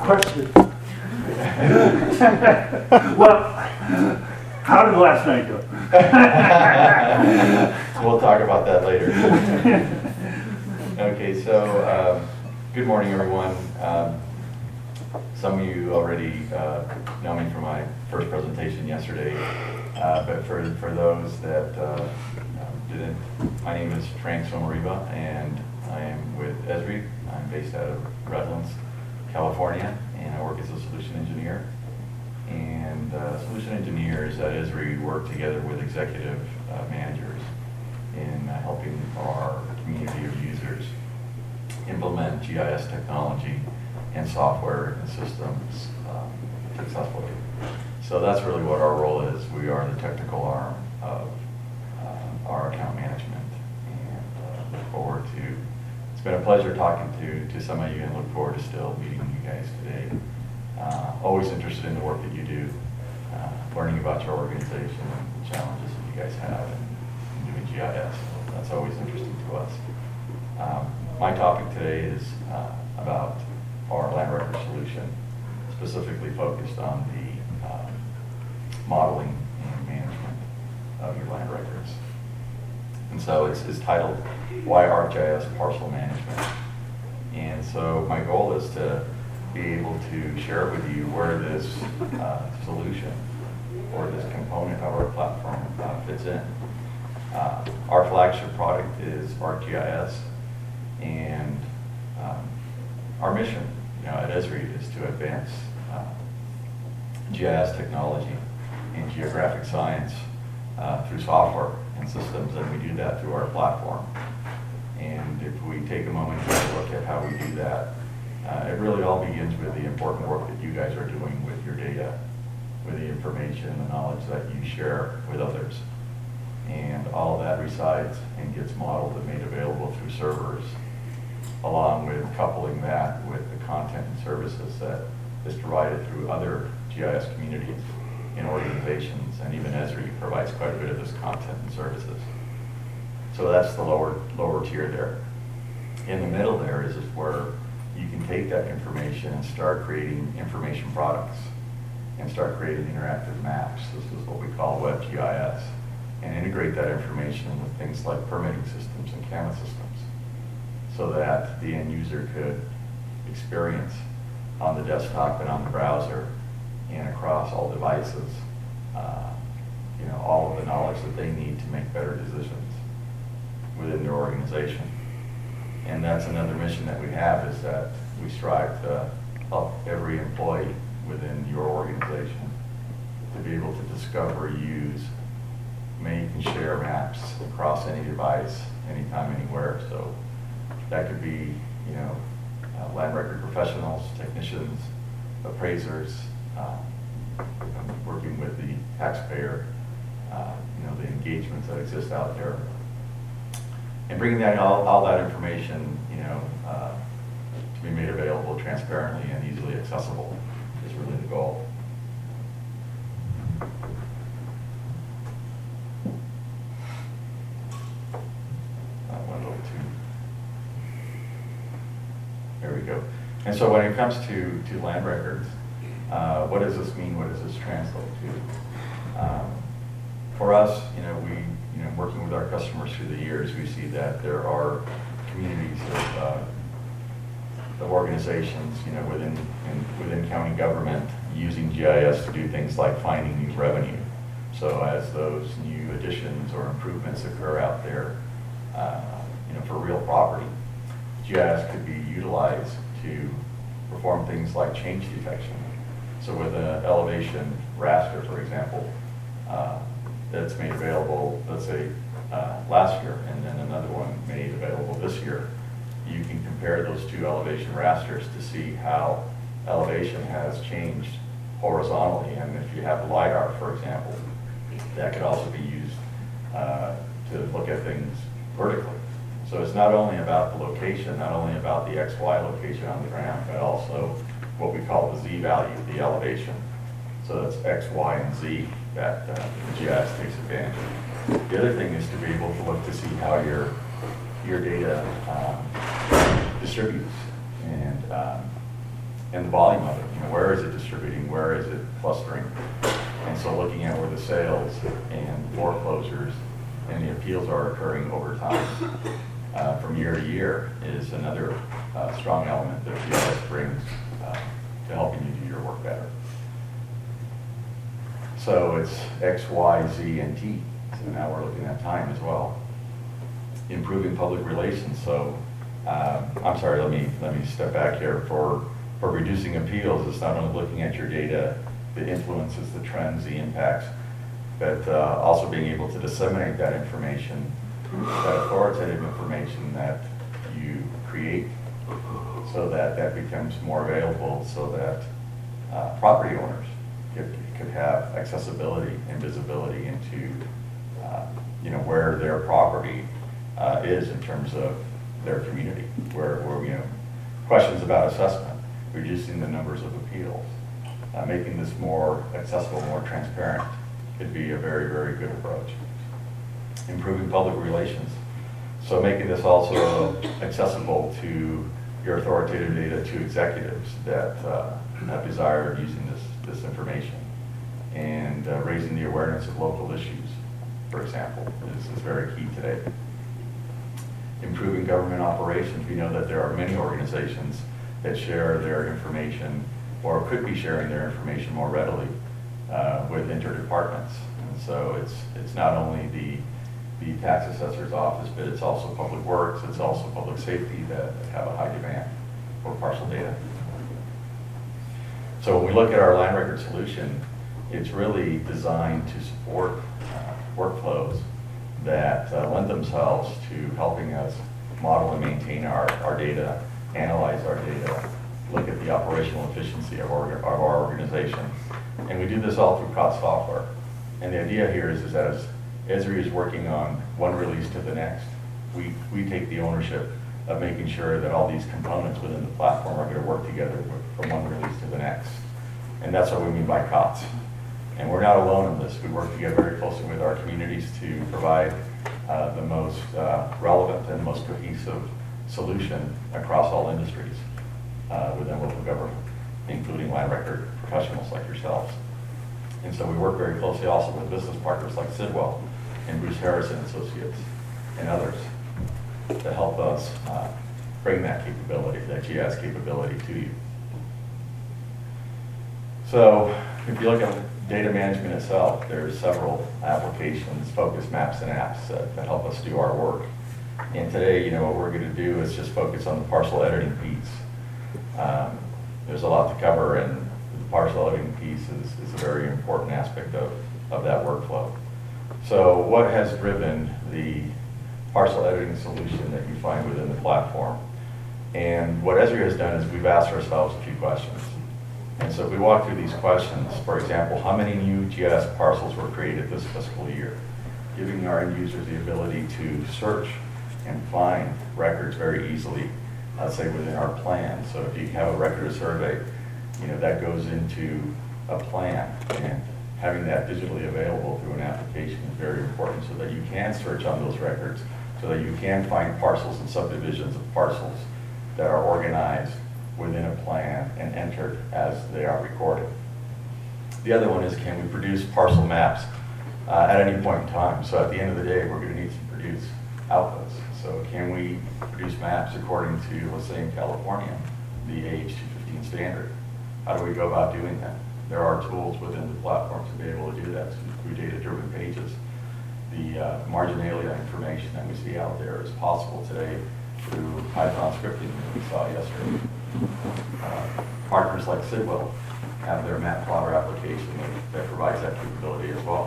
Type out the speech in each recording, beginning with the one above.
Question. Well, how did last night go? We'll talk about that later. Okay, so good morning, everyone. Some of you already know me from my first presentation yesterday, but for those that didn't, my name is Frank Somariva, and I am with Esri. I'm based out of Redlands, California, and I work as a solution engineer. And solution engineers at Esri work together with executive managers in helping our community of users implement GIS technology and software and systems successfully. So that's really what our role is. We are the technical arm of our account management, and look forward to, it's been a pleasure talking to some of you, and look forward to still meeting you guys today. Always interested in the work that you do, learning about your organization and the challenges that you guys have in doing GIS. So that's always interesting to us. My topic today is about our land record solution, specifically focused on the modeling and management of your land records. And so it's titled, Why ArcGIS Parcel Management? And so my goal is to be able to share with you where this solution or this component of our platform fits in. Our flagship product is ArcGIS, and our mission, at Esri, is to advance GIS technology and geographic science through software and systems, and we do that through our platform. And if we take a moment to look at how we do that, it really all begins with the important work that you guys are doing with your data, with the information and the knowledge that you share with others. And all of that resides and gets modeled and made available through servers, along with coupling that with the content and services that is provided through other GIS communities and organizations, and even Esri provides quite a bit of this content and services. So that's the lower tier there. In the middle there is where you can take that information and start creating information products and start creating interactive maps. This is what we call WebGIS, and integrate that information with things like permitting systems and CAMA systems, so that the end user could experience on the desktop and on the browser and across all devices, all of the knowledge that they need to make better decisions within their organization. And that's another mission that we have, is that we strive to help every employee within your organization to be able to discover, use, make, and share maps across any device, anytime, anywhere. So that could be, land record professionals, technicians, appraisers, working with the taxpayer, the engagements that exist out there. And bringing that all that information, to be made available transparently and easily accessible is really the goal. There we go. And so when it comes to land records, what does this mean? What does this translate to? For us, we working with our customers through the years, we see that there are communities of organizations, within county government, using GIS to do things like finding new revenue. So as those new additions or improvements occur out there, for real property, GIS could be utilized to perform things like change detection. So with an elevation raster, for example, that's made available, let's say, last year, and then another one made available this year, you can compare those two elevation rasters to see how elevation has changed horizontally. And if you have LiDAR, for example, that could also be used to look at things vertically. So it's not only about the location, not only about the XY location on the ground, but also what we call the Z value, the elevation. So that's X, Y, and Z that the GIS takes advantage of. The other thing is to be able to look to see how your data distributes and and the volume of it. Where is it distributing? Where is it clustering? And so looking at where the sales and foreclosures and the appeals are occurring over time from year to year is another strong element that GIS brings to helping you do your work better. So it's X, Y, Z, and T. So now we're looking at time as well. Improving public relations. So I'm sorry, let me step back here. For reducing appeals, it's not only looking at your data that influences the trends, the impacts, but also being able to disseminate that information, that authoritative information that you create, so that that becomes more available, so that property owners could have accessibility and visibility into where their property is in terms of their community, where questions about assessment, reducing the numbers of appeals, making this more accessible, more transparent could be a very, very good approach. Improving public relations. So making this also accessible to your authoritative data to executives that have desire using this information, and raising the awareness of local issues, for example, is very key today. Improving government operations. We know that there are many organizations that share their information or could be sharing their information more readily with interdepartments. And so it's not only the tax assessor's office, but it's also public works, it's also public safety that have a high demand for parcel data. So when we look at our land record solution, it's really designed to support workflows that lend themselves to helping us model and maintain our data, analyze our data, look at the operational efficiency of our organization. And we do this all through COTS software. And the idea here is that as Esri is working on one release to the next, we take the ownership of making sure that all these components within the platform are going to work together from one release to the next. And that's what we mean by COTS. And we're not alone in this. We work together very closely with our communities to provide the most relevant and most cohesive solution across all industries within local government, including land record professionals like yourselves. And so we work very closely also with business partners like Sidwell and Bruce Harrison Associates and others to help us bring that capability, that GIS capability to you. So if you look at data management itself, there's several applications, focus maps and apps that help us do our work. And today, what we're going to do is just focus on the parcel editing piece. There's a lot to cover, and the parcel editing piece is a very important aspect of that workflow. So what has driven the parcel editing solution that you find within the platform? And what Esri has done is we've asked ourselves a few questions. And so if we walk through these questions, for example, how many new GIS parcels were created this fiscal year? Giving our end users the ability to search and find records very easily, let's say within our plan. So if you have a record of survey, that goes into a plan, and having that digitally available through an application is very important so that you can search on those records, so that you can find parcels and subdivisions of parcels that are organized within a plan and entered as they are recorded. The other one is, can we produce parcel maps at any point in time? So at the end of the day, we're going to need to produce outputs. So can we produce maps according to, let's say in California, the AH215 standard? How do we go about doing that? There are tools within the platform to be able to do that through data-driven pages. The marginalia information that we see out there is possible today through Python scripting that we saw yesterday. Partners like Sidwell have their map plotter application that provides that capability as well.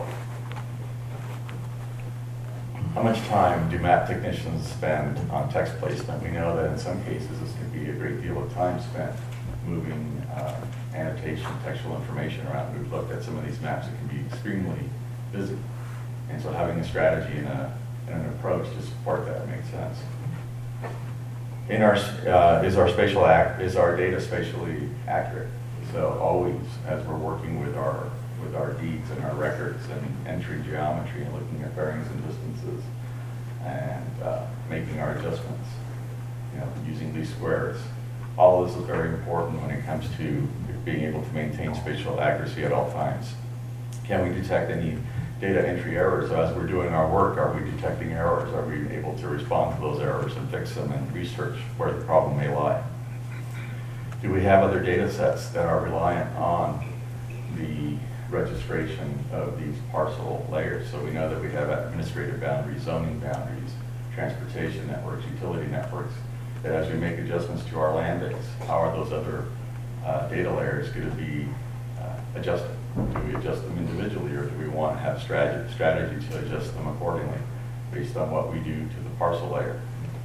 How much time do map technicians spend on text placement? We know that in some cases this can be a great deal of time spent moving annotation, textual information around. We've looked at some of these maps that can be extremely busy. And so having a strategy and an approach to support that makes sense. Is our data spatially accurate? So always, as we're working with our deeds and our records and entering geometry and looking at bearings and distances and making our adjustments, using least squares, All of this is very important when it comes to being able to maintain spatial accuracy at all times. Can we detect any data entry errors? So as we're doing our work, are we detecting errors? Are we able to respond to those errors and fix them and research where the problem may lie? Do we have other data sets that are reliant on the registration of these parcel layers? So we know that we have administrative boundaries, zoning boundaries, transportation networks, utility networks, that as we make adjustments to our land base, how are those other data layers going to be adjusted? Do we adjust them individually, or do we want to have strategy to adjust them accordingly based on what we do to the parcel layer?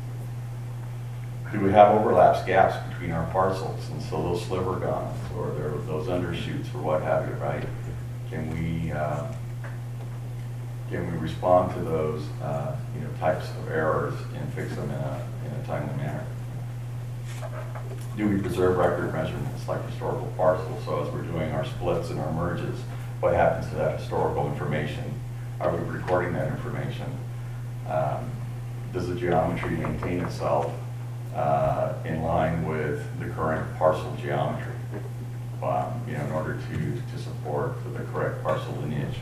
Do we have overlaps, gaps between our parcels, and so those sliver guns or those undershoots or what have you, right? Can we respond to those types of errors and fix them in a timely manner? Do we preserve record measurements like historical parcels? So as we're doing our splits and our merges, what happens to that historical information? Are we recording that information? Does the geometry maintain itself in line with the current parcel geometry in order to support the correct parcel lineage?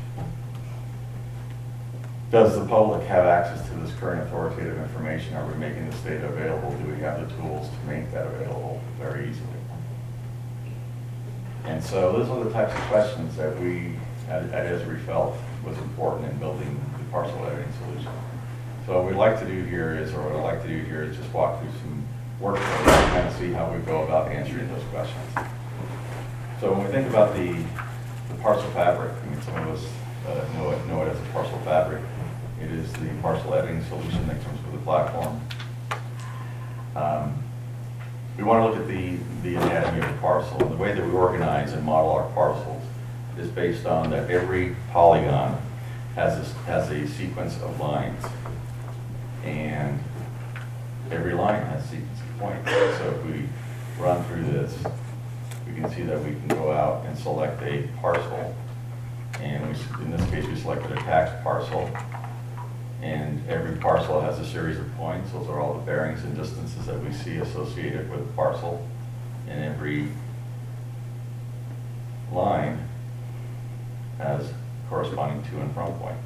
Does the public have access to this current authoritative information? Are we making this data available? Do we have the tools to make that available very easily? And so those are the types of questions that we at Esri felt was important in building the parcel editing solution. So what we'd like to do here is just walk through some workflows and kind of see how we go about answering those questions. So when we think about the parcel fabric, I mean, some of us know it as a parcel fabric. It is the parcel editing solution that comes with the platform. We want to look at the anatomy of the parcel. And the way that we organize and model our parcels is based on that every polygon has a sequence of lines. And every line has a sequence of points. So if we run through this, we can see that we can go out and select a parcel. And in this case, we selected a tax parcel. And every parcel has a series of points. Those are all the bearings and distances that we see associated with the parcel. And every line has corresponding to and from point.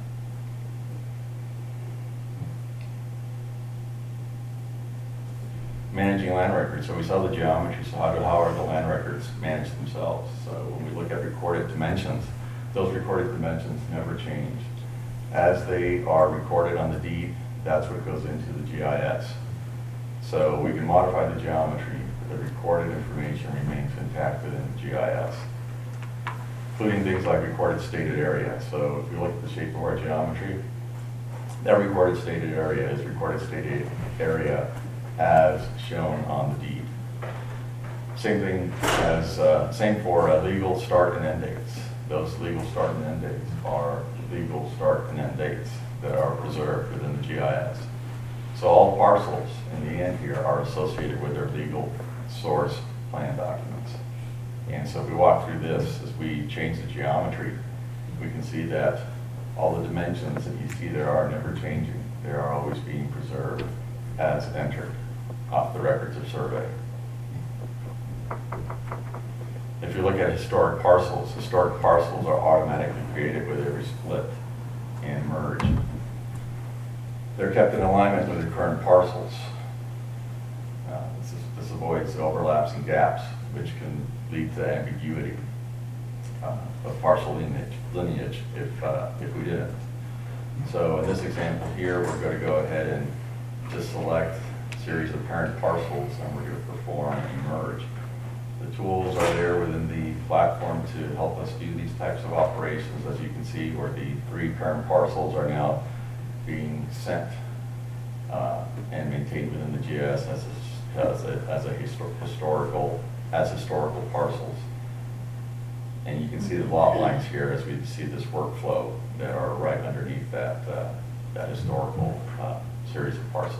Managing land records. So we saw the geometry. So how are the land records managed themselves? So when we look at recorded dimensions, those recorded dimensions never change. As they are recorded on the deed, that's what goes into the GIS. So we can modify the geometry, but the recorded information remains intact within the GIS, including things like recorded stated area. So if you look at the shape of our geometry, that recorded stated area is recorded stated area as shown on the deed. Same for legal start and end dates. Those legal start and end dates are legal start and end dates that are preserved within the GIS. So all parcels in the end here are associated with their legal source plan documents. And so if we walk through this, as we change the geometry, we can see that all the dimensions that you see there are never changing. They are always being preserved as entered off the records of survey. If you look at historic parcels are automatically created with every split and merge. They're kept in alignment with the current parcels. This avoids overlaps and gaps, which can lead to ambiguity of parcel lineage if we didn't. So in this example here, we're going to go ahead and just select a series of parent parcels, and we're going to perform a merge. The tools are there within the platform to help us do these types of operations, as you can see, where the 3 parent parcels are now being sent and maintained within the GIS as historical parcels. And you can see the lot lines here as we see this workflow that are right underneath that historical series of parcels.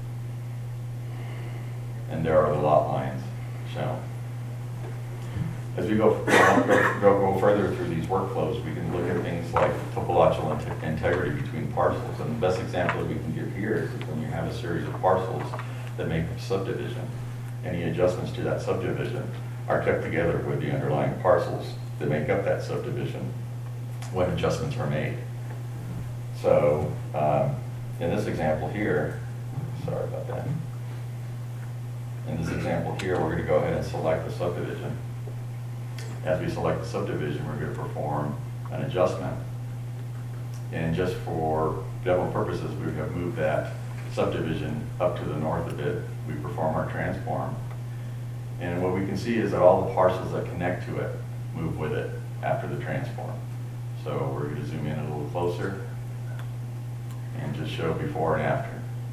And there are the lot lines shown. As we go further through these workflows, we can look at things like topological integrity between parcels. And the best example that we can give here is when you have a series of parcels that make a subdivision. Any adjustments to that subdivision are kept together with the underlying parcels that make up that subdivision when adjustments are made. So in this example here, sorry about that. In this example here, we're going to go ahead and select the subdivision. As we select the subdivision, we're going to perform an adjustment. And just for demo purposes, we have moved that subdivision up to the north a bit. We perform our transform. And what we can see is that all the parcels that connect to it move with it after the transform. So we're going to zoom in a little closer and just show before and after.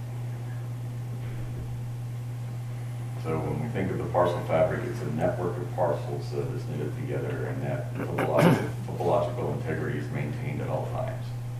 So when we think of the parcel fabric, it's a network of parcels that is knitted together, and that topological integrity is maintained at all times.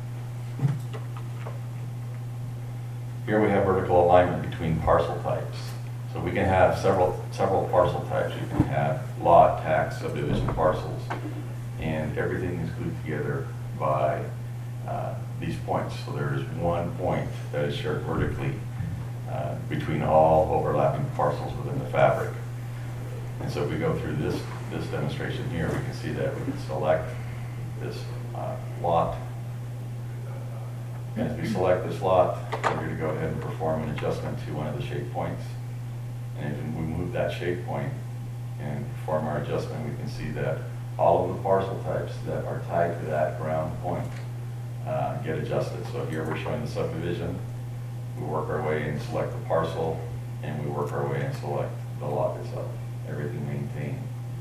Here we have vertical alignment between parcel types. So we can have several parcel types. You can have lot, tax, subdivision parcels, and everything is glued together by these points. So there is one point that is shared vertically between all overlapping parcels within the fabric. And so if we go through this demonstration here, we can see that we can select this lot. And as we select this lot, we're going to go ahead and perform an adjustment to one of the shape points. And if we move that shape point and perform our adjustment, we can see that all of the parcel types that are tied to that ground point get adjusted. So here we're showing the subdivision. We work our way and select the parcel, and we work our way and select the lot itself. Everything maintained.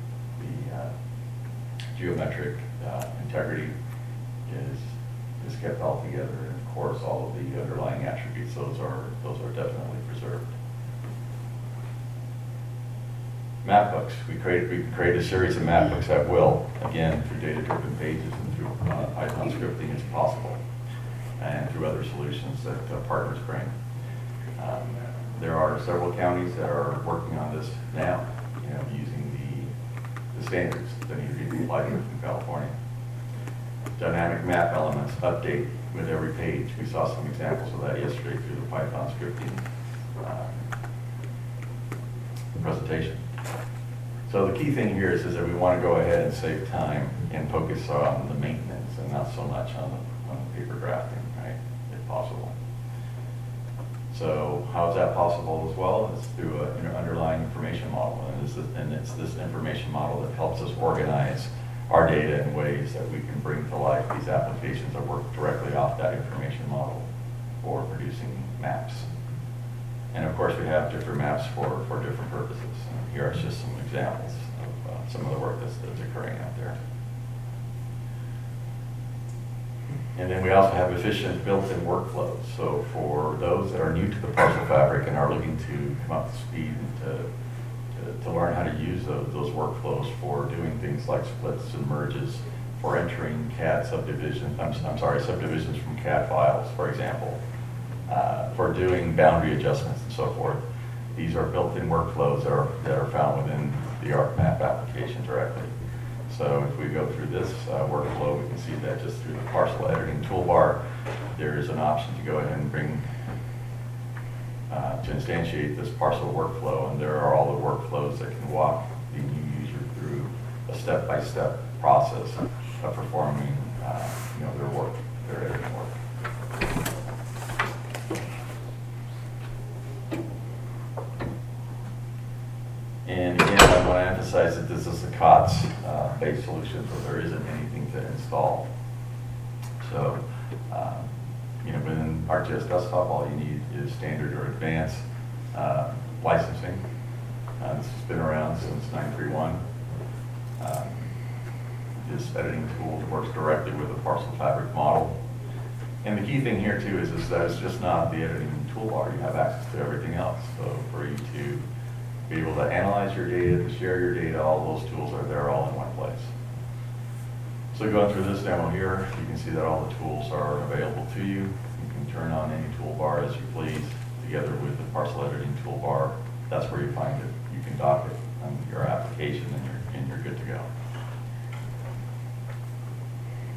The geometric integrity is kept all together, and of course all of the underlying attributes, those are definitely preserved. Map books. We can create a series of map books at will, again through data-driven pages and through Python scripting as possible, and through other solutions that partners bring. There are several counties that are working on this now, using the standards that need to be applied here from California. Dynamic map elements update with every page. We saw some examples of that yesterday through the Python scripting presentation. So the key thing here is that we want to go ahead and save time and focus on the maintenance and not so much on the paper drafting, right, if possible. So how is that possible as well? It's through an underlying information model, and it's this information model that helps us organize our data in ways that we can bring to life these applications that work directly off that information model for producing maps. And of course, we have different maps for different purposes. And here are just some examples of some of the work that's occurring out there. And then we also have efficient built-in workflows. So for those that are new to the parcel fabric and are looking to come up to speed and to learn how to use those workflows for doing things like splits and merges, for entering CAD subdivisions from CAD files, for example, for doing boundary adjustments and so forth. These are built-in workflows that are found within the ArcMap application directly. So if we go through this workflow, we can see that just through the parcel editing toolbar, there is an option to go ahead and bring to instantiate this parcel workflow, and there are all the workflows that can walk the new user through a step-by-step process of performing their work, their editing work. And again, I want to emphasize that this is a COTS-based solution, so there isn't anything to install. So, within ArcGIS Desktop, all you need is standard or advanced licensing. This has been around since 9.3.1. This editing tool works directly with the parcel fabric model. And the key thing here, too, is that it's just not the editing toolbar. You have access to everything else. So for you to be able to analyze your data, to share your data, all those tools are there all in one place. So going through this demo here, you can see that all the tools are available to you. You can turn on any toolbar as you please, together with the parcel editing toolbar. That's where you find it. You can dock it on your application and you're good to go.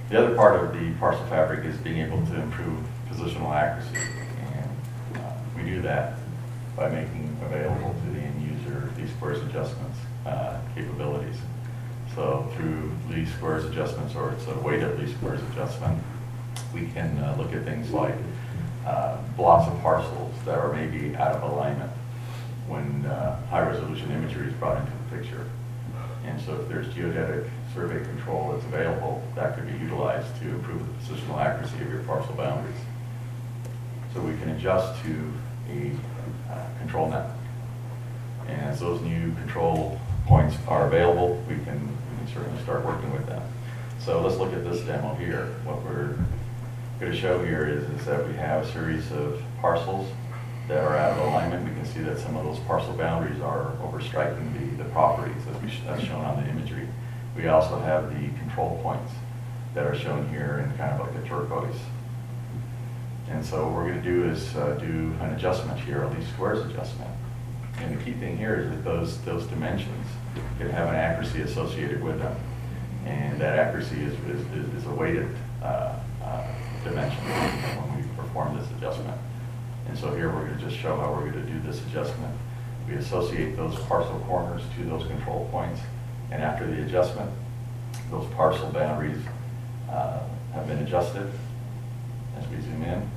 The other part of the parcel fabric is being able to improve positional accuracy. And we do that by making available to the end user least squares adjustments capabilities. So through least squares adjustments, or it's a weighted least squares adjustment, we can look at things like blocks of parcels that are maybe out of alignment when high resolution imagery is brought into the picture. And so if there's geodetic survey control that's available, that could be utilized to improve the positional accuracy of your parcel boundaries. So we can adjust to a control network. And as those new control points are available, we can certainly start working with them. So let's look at this demo here. What we're going to show here is that we have a series of parcels that are out of alignment. We can see that some of those parcel boundaries are overstriking the properties as shown on the imagery. We also have the control points that are shown here in kind of like a turquoise. And so what we're going to do is do an adjustment here, a least squares adjustment. And the key thing here is that those dimensions can have an accuracy associated with them. And that accuracy is a weighted dimension when we perform this adjustment. And so here we're going to just show how we're going to do this adjustment. We associate those parcel corners to those control points, and after the adjustment, those parcel boundaries have been adjusted. As we zoom in,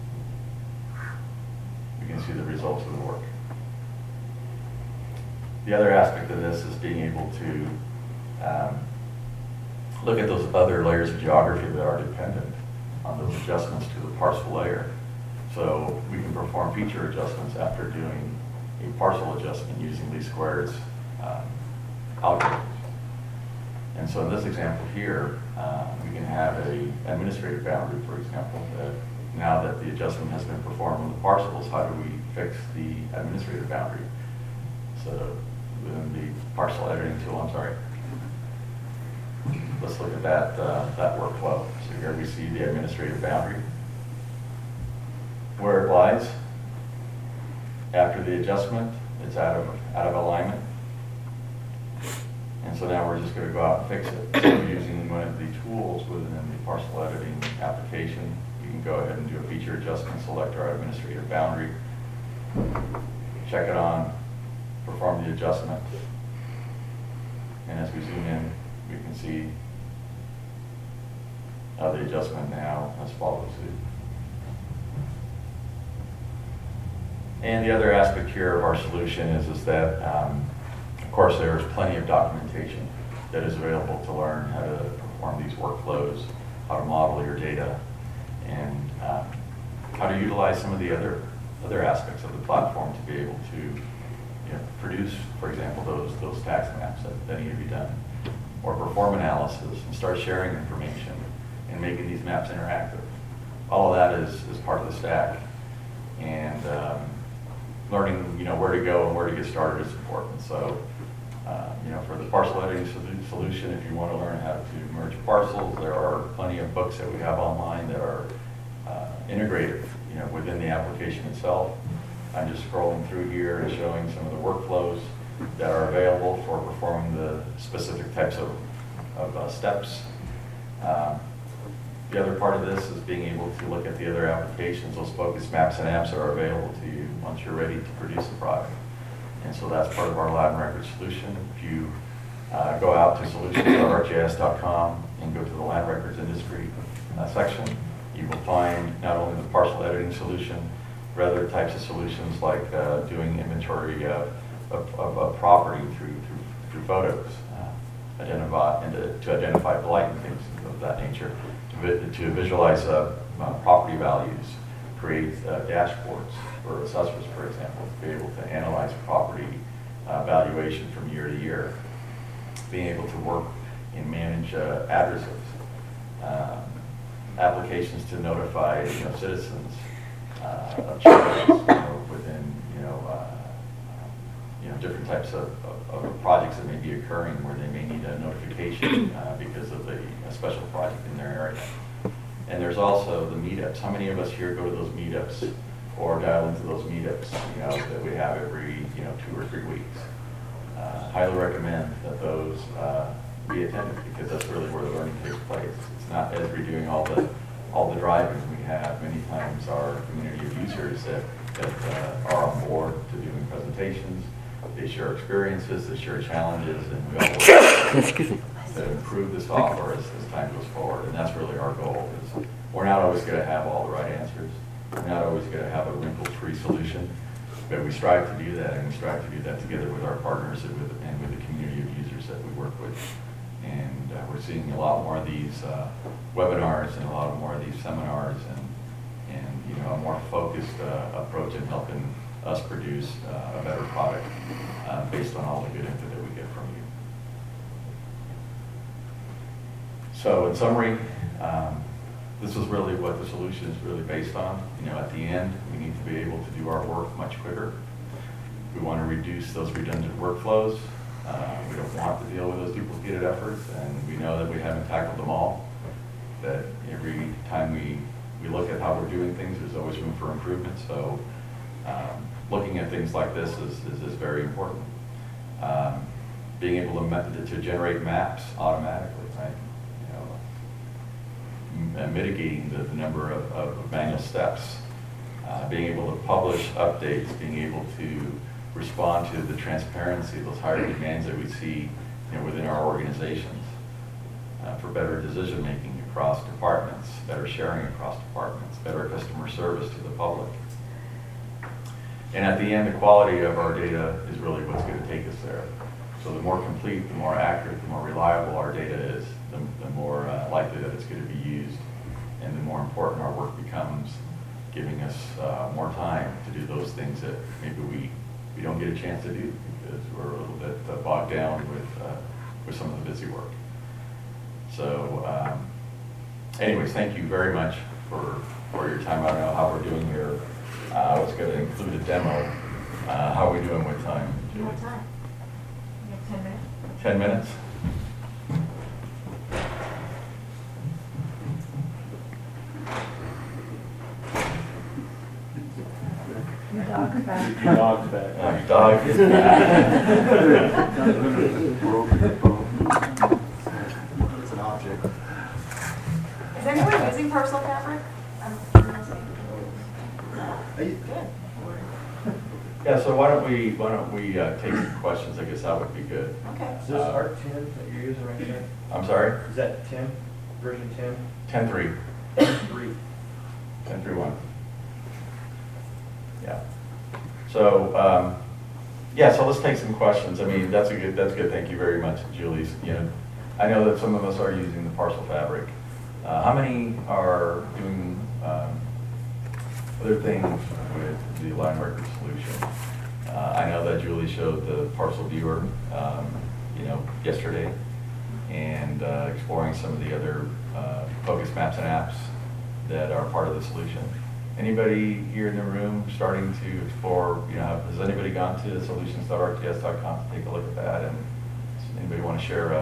we can see the results of the work. The other aspect of this is being able to look at those other layers of geography that are dependent on those adjustments to the parcel layer. So we can perform feature adjustments after doing a parcel adjustment using least squares algorithms. And so in this example here, we can have an administrative boundary, for example, that now that the adjustment has been performed on the parcels, how do we fix the administrative boundary? So within the parcel editing tool, let's look at that workflow. So here we see the administrative boundary, where it lies. After the adjustment, it's out of alignment. And so now we're just going to go out and fix it. So using one of the tools within the parcel editing application, you can go ahead and do a feature adjustment, select our administrative boundary, check it on, perform the adjustment. And as we zoom in, we can see how the adjustment now has followed suit. And the other aspect here of our solution is that, of course, there's plenty of documentation that is available to learn how to perform these workflows, how to model your data, and how to utilize some of the other aspects of the platform to be able to produce, for example, those tax maps that need to be done, or perform analysis and start sharing information and making these maps interactive. All of that is part of the stack. And learning, where to go and where to get started is important. So, for the parcel editing solution, if you want to learn how to merge parcels, there are plenty of books that we have online that are integrated, within the application itself. I'm just scrolling through here and showing some of the workflows that are available for performing the specific types of steps. The other part of this is being able to look at the other applications. Those focus maps and apps are available to you once you're ready to produce a product. And so that's part of our Latin record solution. If you go out to solutions.arcgis.com and go to the land records industry section, you will find not only the parcel editing solution, but other types of solutions like doing inventory of property through photos, to identify blight and things of that nature, to visualize property values, create dashboards for assessors, for example, to be able to analyze property valuation from year to year, being able to work and manage addresses, applications to notify citizens of changes within different types of projects that may be occurring where they may need a notification because of a special project in their area. And there's also the meetups. How many of us here go to those meetups or dial into those meetups that we have every 2 or 3 weeks? Highly recommend that those be attentive, because that's really where the learning takes place. It's not as we're doing all the driving. We have many times our community of users that are on board to doing presentations. They share experiences, they share challenges, and we all work to improve the software as time goes forward. And that's really our goal. Is we're not always going to have all the right answers. We're not always going to have a wrinkle-free solution, but we strive to do that, and we strive to do that together with our partners and with the community of users that we work with. And we're seeing a lot more of these webinars and a lot more of these seminars, and a more focused approach in helping us produce a better product based on all the good input that we get from you. So in summary, this is really what the solution is really based on. At the end, we need to be able to do our work much quicker. We want to reduce those redundant workflows. We don't want to deal with those duplicated efforts, and we know that we haven't tackled them all. That every time we look at how we're doing things, there's always room for improvement. So looking at things like this is very important. Being able to generate maps automatically, right? Mitigating the number of manual steps, being able to publish updates, being able to respond to the transparency, those higher demands that we see within our organizations, for better decision making across departments, better sharing across departments, better customer service to the public. And at the end, the quality of our data is really what's going to take us there. So the more complete, the more accurate, the more reliable our data is, the more likely that it's going to be used, and the more important our work becomes, giving us more time to do those things that maybe we don't get a chance to do because we're a little bit bogged down with some of the busy work. So anyways, thank you very much for your time. I don't know how we're doing here. I was going to include a demo. How are we doing with time? You have time. You have 10 minutes. 10 minutes? Your dog's back. Your dog's back. Your dog is back. It's an object. Is anyone using Parcel Fabric? Good. Yeah, so why don't we take some questions? I guess that would be good. Okay. Is this Art 10 that you're using right there? I'm sorry? Is that 10? Version 10? 10.3. 3. 10.3.1. Yeah. So so let's take some questions. I mean, that's good. Thank you very much, Julie. I know that some of us are using the Parcel Fabric. How many are doing other things with the line record solution? I know that Julie showed the Parcel Viewer, yesterday, and exploring some of the other focus maps and apps that are part of the solution. Anybody here in the room starting to explore, has anybody gone to solutions.rts.com to take a look at that? And does anybody want to share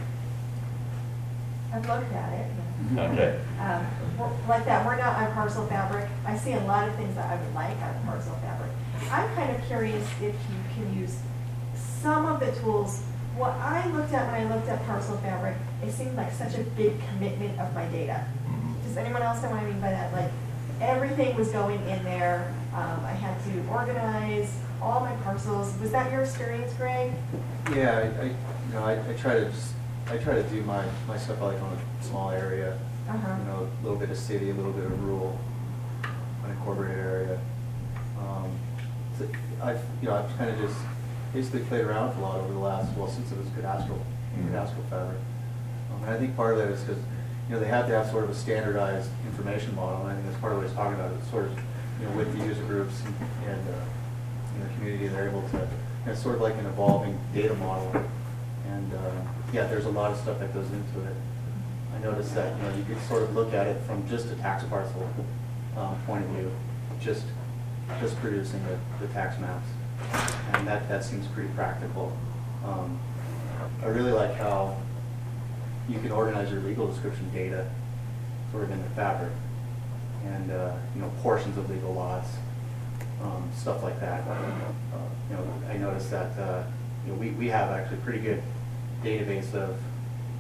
I've looked at it. Okay. Like that, we're not on Parcel Fabric. I see a lot of things that I would like on Parcel Fabric. I'm kind of curious if you can use some of the tools. What I looked at when I looked at Parcel Fabric, it seemed like such a big commitment of my data. Does anyone else know what I mean by that? Like, everything was going in there. I had to organize all my parcels. Was that your experience, Greg? Yeah, I try to do my stuff like on a small area. Uh-huh. A little bit of city, a little bit of rural, unincorporated area. So I've kind of just basically played around with a lot over the last, since it was Cadastral Fabric. And I think part of that is because they have to have sort of a standardized information model, and I think that's part of what he's talking about. It's sort of with the user groups and the community, they're able to. It's sort of like an evolving data model, and there's a lot of stuff that goes into it. I noticed that you could sort of look at it from just a tax parcel point of view, just producing the tax maps, and that seems pretty practical. I really like how you can organize your legal description data sort of in the fabric, and portions of legal laws, stuff like that. I noticed that we have actually a pretty good database of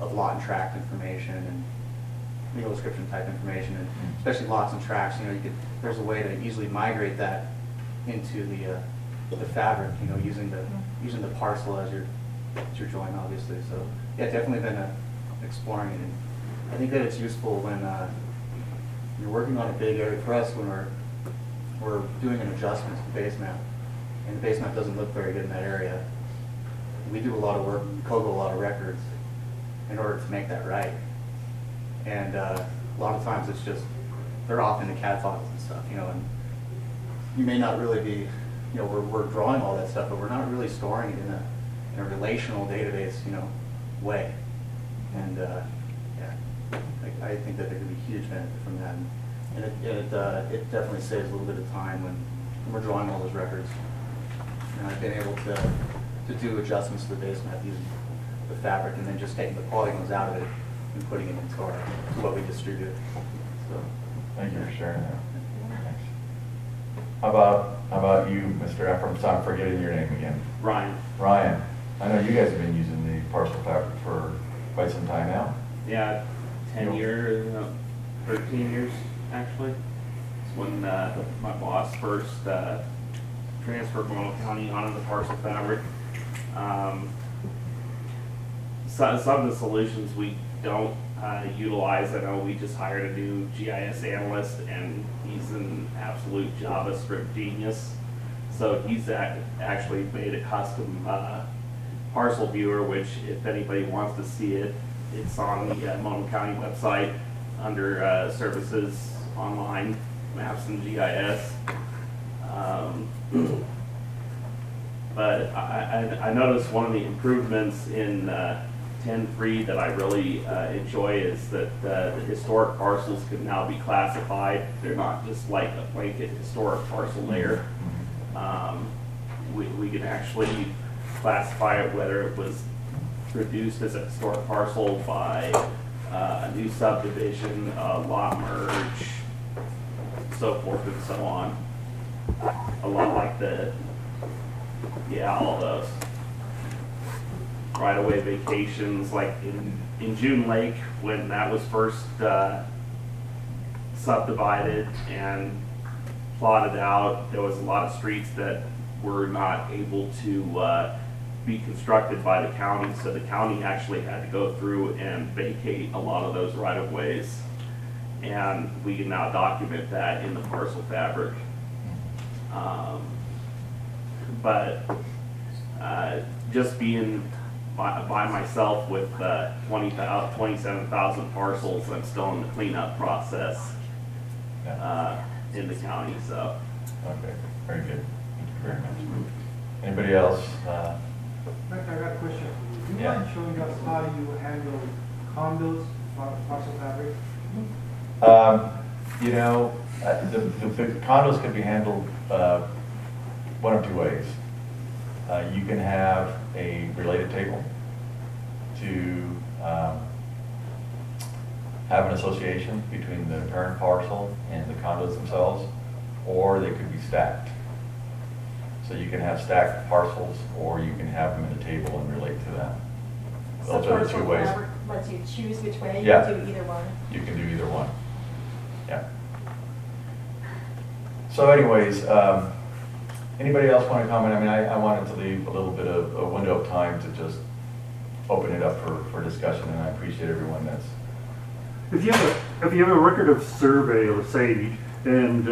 of lot and tract information and legal description type information, and especially lots and tracts. You know, there's a way to easily migrate that into the fabric. You know, using the parcel as your join, obviously. So yeah, definitely been exploring it. And I think that it's useful when you're working on a big area. For us, when we're doing an adjustment to the base map, and the base map doesn't look very good in that area, we do a lot of work, code a lot of records in order to make that right. And a lot of times it's just, they're off into CAD files and stuff, you know, and you may not really be, you know, we're drawing all that stuff, but we're not really storing it in a relational database, you know, way. And yeah, I think that there could be huge benefit from that. And it definitely saves a little bit of time when we're drawing all those records. And I've been able to do adjustments to the base map using the fabric, and then just taking the polygons out of it and putting it into what we distribute. So, Thank you for sharing that. Thanks. How about you, Mr. Ephraim? So I'm forgetting your name again. Ryan. Ryan. I know you guys have been using the parcel fabric for quite some time now. Yeah, 10 years, 13 years actually. It's when my boss first transferred from Oil County onto the parcel fabric. Some of the solutions we don't utilize. I know we just hired a new GIS analyst, and he's an absolute JavaScript genius. So he's actually made a custom parcel viewer, which if anybody wants to see it, it's on the Multnomah County website under services online, maps and GIS. But I noticed one of the improvements in 10.3 that I really enjoy is that the historic parcels can now be classified. They're not just like a blanket historic parcel layer. We can actually classify it whether it was produced as a historic parcel by a new subdivision, lot merge, so forth and so on. A lot like all those right-of-way vacations, like in June Lake, when that was first subdivided and plotted out, there was a lot of streets that were not able to be constructed by the county, so the county actually had to go through and vacate a lot of those right-of-ways, and we can now document that in the parcel fabric. But just being by myself with 27,000 parcels, I'm still in the cleanup process in the county. So. Okay, very good. Thank you very much. Anybody else? Mike, I got a question. Do you Yeah. mind showing us how you handle condos, parcel fabric? You know, the condos can be handled one of two ways. You can have a related table to have an association between the parent parcel and the condos themselves, or they could be stacked. So you can have stacked parcels, or you can have them in a table and relate to them. Those are the two ways. Parcel fabric lets you choose which way, you Yeah. can do either one. You can do either one. Yeah. So anyways, anybody else want to comment? I mean, I wanted to leave a little bit of a window of time to just open it up for discussion, and I appreciate everyone that's. If you have a record of survey, let's say, and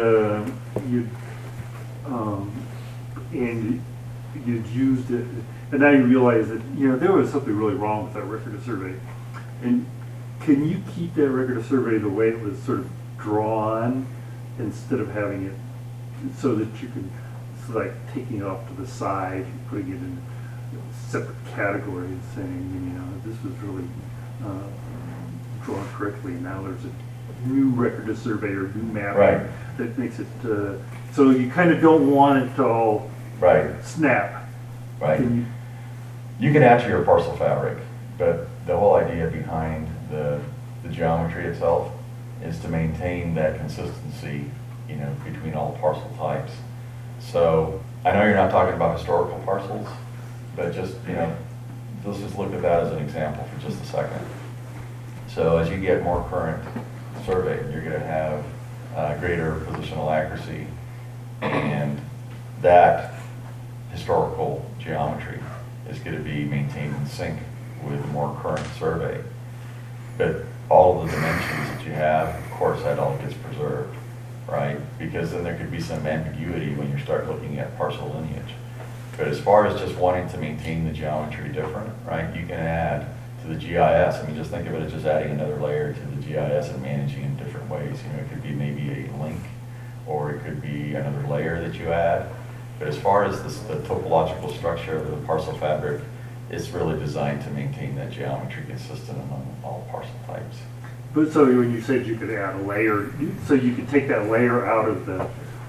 you'd used it, and now you realize that there was something really wrong with that record of survey, and can you keep that record of survey the way it was sort of drawn instead of having it so that you can, like taking it off to the side, putting it in separate categories, saying, this was really drawn correctly. Now there's a new record of survey or new map Right. that makes it, so you kind of don't want it to all Right. snap. Right. Can You can add to your parcel fabric, but the whole idea behind the geometry itself is to maintain that consistency, between all parcel types. So I know you're not talking about historical parcels, but just, let's just look at that as an example for just a second. So as you get more current survey, you're going to have greater positional accuracy, and that historical geometry is going to be maintained in sync with more current survey. But all of the dimensions that you have, of course, that all gets preserved, right? Because then there could be some ambiguity when you start looking at parcel lineage. But as far as just wanting to maintain the geometry different, right, you can add to the GIS. I mean, just think of it as just adding another layer to the GIS and managing in different ways. You know, it could be maybe a link, or it could be another layer that you add. But as far as the topological structure of the parcel fabric, it's really designed to maintain that geometry consistent among all parcel types. But so when you said you could add a layer, so you could take that layer out of the,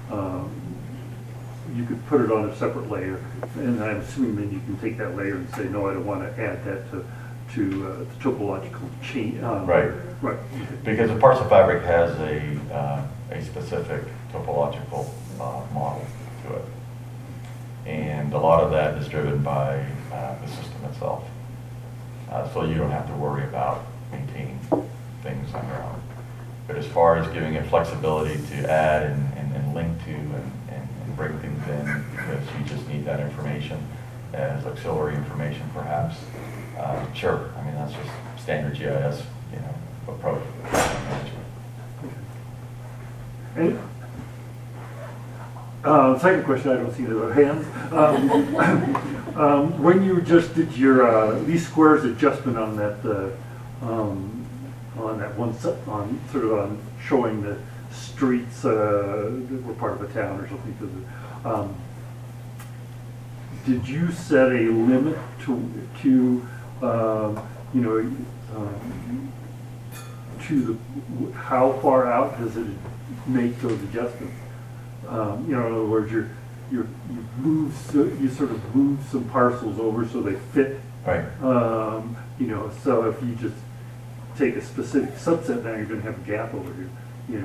you could put it on a separate layer, and I'm assuming then you can take that layer and say, no, I don't want to add that to the topological chain. Right. Right. Because the parcel fabric has a specific topological model to it. And a lot of that is driven by the system itself. So you don't have to worry about maintaining things on your own. But as far as giving it flexibility to add and link to and bring things in, because you just need that information as auxiliary information perhaps, sure. I mean, that's just standard GIS, you know, approach to management. And second question, I don't see the hands. When you just did your least squares adjustment on that one on sort of on showing the streets that were part of a town or something, did you set a limit to how far out does it make those adjustments? In other words, you sort of move some parcels over so they fit. Right. So if you just take a specific subset, now you're going to have a gap over here.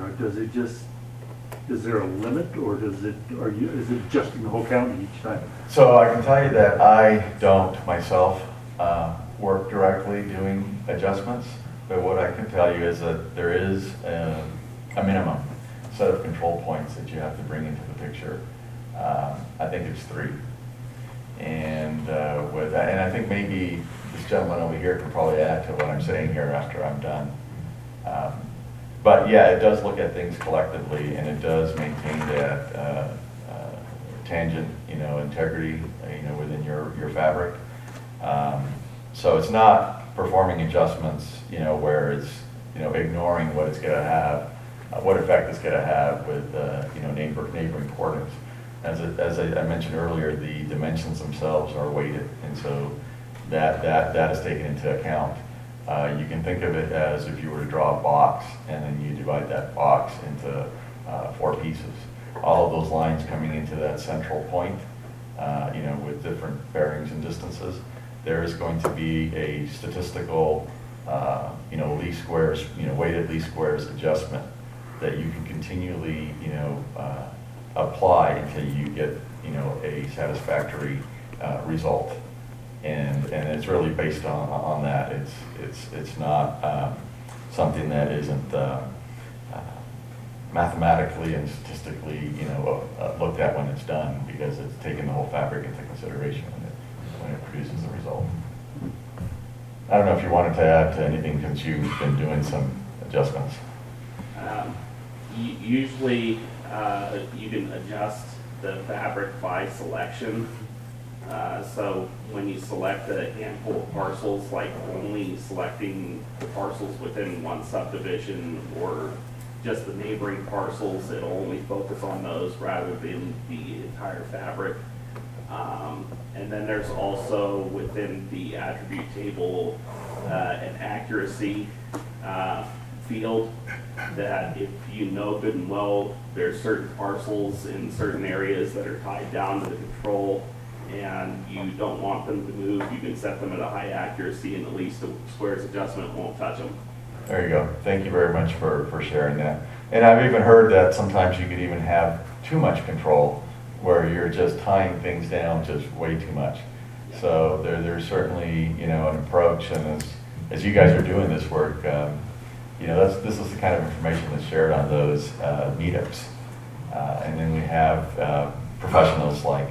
Is there a limit, or is it adjusting the whole county each time? So I can tell you that I don't myself work directly doing adjustments, but what I can tell you is that there is a minimum set of control points that you have to bring into the picture. I think it's 3. And with that, and I think maybe this gentleman over here can probably add to what I'm saying here after I'm done. But yeah, it does look at things collectively, and it does maintain that tangent, integrity, within your fabric. So it's not performing adjustments, where it's, ignoring what it's going to have, what effect it's going to have with, neighboring coordinates. As I mentioned earlier, the dimensions themselves are weighted, and so that is taken into account. You can think of it as if you were to draw a box, and then you divide that box into 4 pieces. All of those lines coming into that central point, with different bearings and distances, there is going to be a statistical, least squares, weighted least squares adjustment that you can continually, apply until you get, a satisfactory result. And it's really based on that. It's not something that isn't mathematically and statistically, looked at when it's done, because it's taking the whole fabric into consideration when it produces the result. I don't know if you wanted to add to anything, since you've been doing some adjustments. Usually, you can adjust the fabric by selection. So when you select a handful of parcels, like only selecting the parcels within one subdivision or just the neighboring parcels, it'll only focus on those rather than the entire fabric. And then there's also within the attribute table an accuracy field that if you know good and well there's certain parcels in certain areas that are tied down to the control and you don't want them to move, you can set them at a high accuracy and at least the squares adjustment won't touch them. There you go. Thank you very much for sharing that. And I've even heard that sometimes you could even have too much control, where you're just tying things down just way too much. So there's certainly, you know, an approach, and as you guys are doing this work, you know, this is the kind of information that's shared on those meetups. And then we have professionals like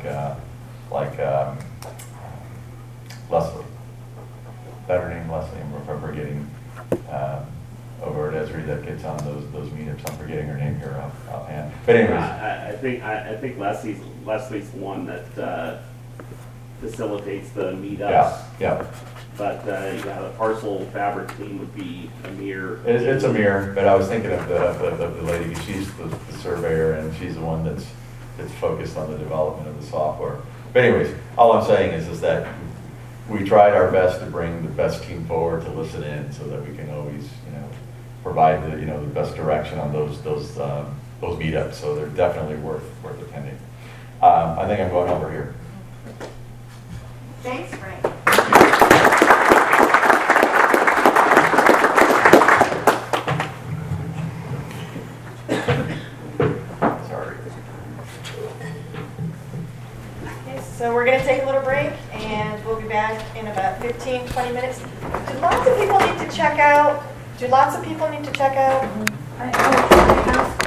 Leslie, better name Leslie, if I'm forgetting, over at Esri that gets on those meetups. I'm forgetting her name here offhand. But anyways, I think Leslie's the one that facilitates the meetups. yeah. But yeah, the parcel fabric team would be Amir. It's Amir, but I was thinking of the lady, she's the surveyor, and she's the one that's focused on the development of the software. But anyways, all I'm saying is that we tried our best to bring the best team forward to listen in, so that we can always, you know, provide the, you know, the best direction on those meetups. So they're definitely worth attending. I think I'm going over here. Thanks, Frank. Sorry. Okay, so we're going to take a little break, and we'll be back in about 15, 20 minutes. Do lots of people need to check out? I